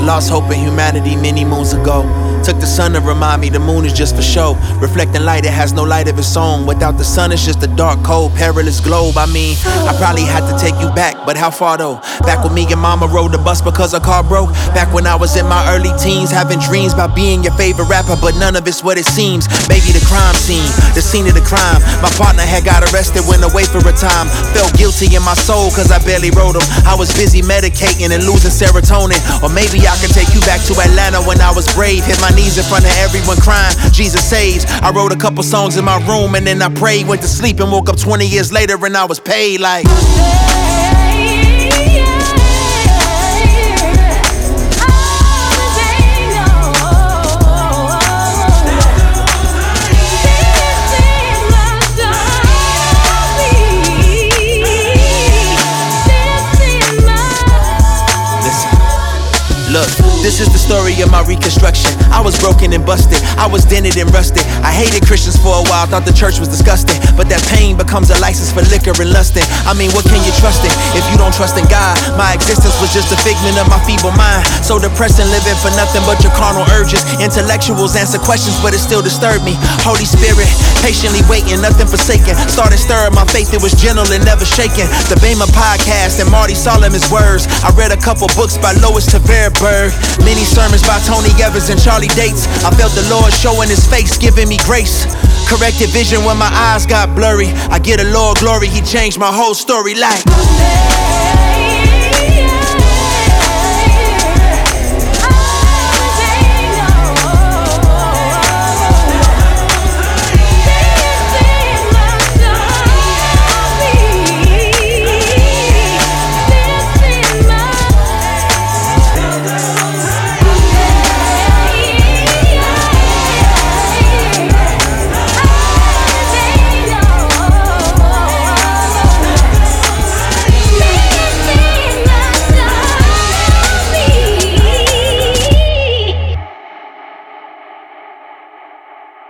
lost hope in humanity many moons ago. Took the sun to remind me the moon is just for show. Reflecting light, it has no light of its own. Without the sun, it's just a dark, cold, perilous globe. I mean, I probably had to take you back, but how far though? Back when me and mama rode the bus because her car broke. Back when I was in my early teens, having dreams about being your favorite rapper, but none of it's what it seems. Maybe the crime scene, the scene of the crime. My partner had got arrested, went away for a time. Felt guilty in my soul cause I barely wrote him. I was busy medicating and losing serotonin. Or maybe I could take you back to Atlanta when I was brave. Hit my knees in front of everyone crying, Jesus saves. I wrote a couple songs in my room and then I prayed. Went to sleep and woke up 20 years later and I was paid like Look, this is the story of my reconstruction. I was broken and busted, I was dented and rusted. I hated Christians for a while, thought the church was disgusting. But that pain becomes a license for liquor and lusting. I mean, what can you trust in if you don't trust in God? My existence was just a figment of my feeble mind. So depressing, living for nothing but your carnal urges. Intellectuals answer questions, but it still disturbed me. Holy Spirit, patiently waiting, nothing forsaken. Started stirring my faith, it was gentle and never shaken. The Bema podcast and Marty Solomon's words. I read a couple books by Lois Tavares. Many sermons by Tony Evans and Charlie Dates. I felt the Lord showing his face, giving me grace. Corrected vision when my eyes got blurry. I give the Lord glory, he changed my whole story like